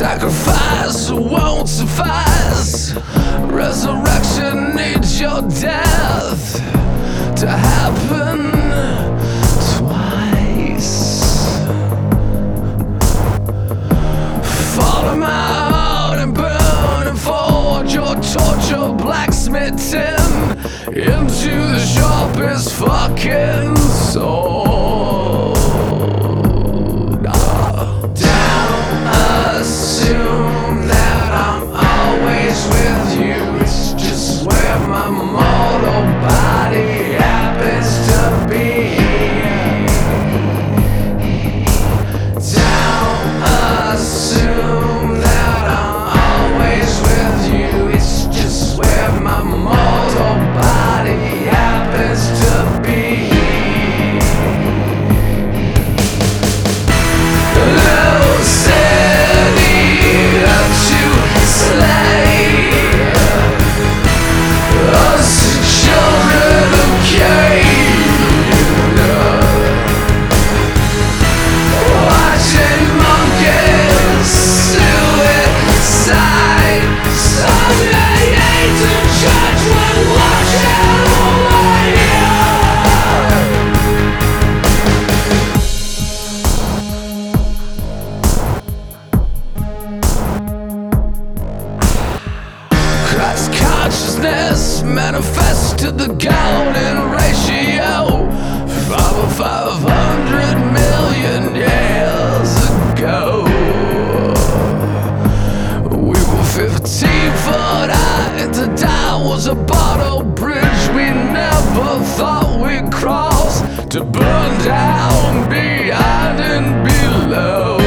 Sacrifice won't suffice. Resurrection needs your death to happen twice. Follow my heart and burn and forge your torture blacksmithing into the sharpest fucking sword. Don't assume that I'm always with you. It's just where my mortal body happens to be. Don't assume that I'm always with you. It's just where my mortal body happens to be. Christ consciousness manifests to the golden ratio from 500 million years ago. We were 15 foot high and to die was a bottle bridge we never thought we'd cross, to burn down behind and below.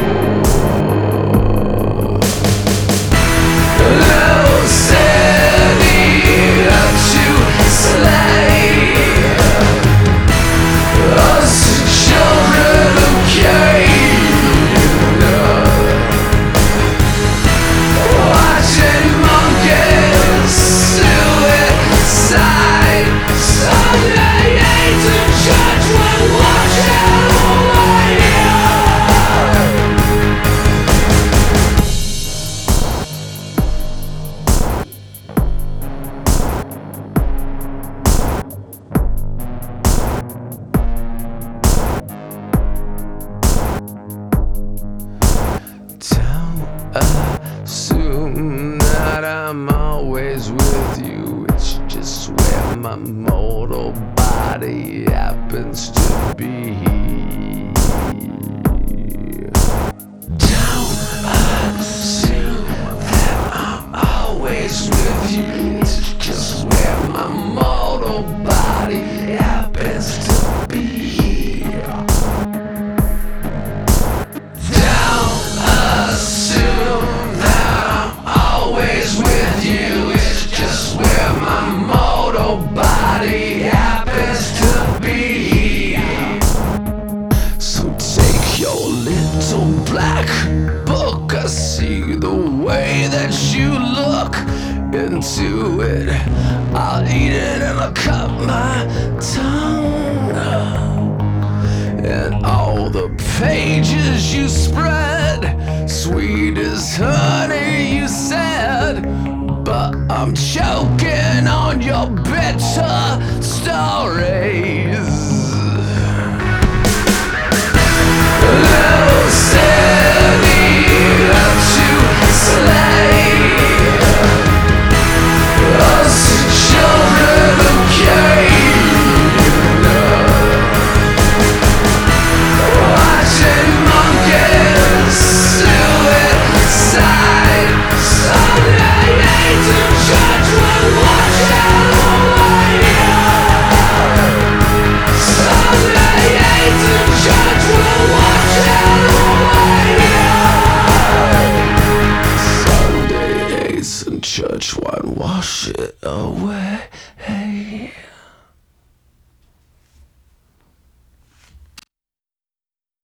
Assume that I'm always with you. It's just where my mortal body happens to be. Don't assume that I'm always with you. It's just where my mortal body happens to be. Body happens to be. So take your little black book. I see the way that you look into it. I'll eat it and I'll cut my tongue. And all the pages you spread, sweet as honey, you said. But I'm choking on your bitter stories. No city to slay us children of Cain. Watching monkeys suicide. Sunday ain't to church when watching radio. Sunday ain't to church when watching radio. Sunday ain't in church, one wash it away. Hey.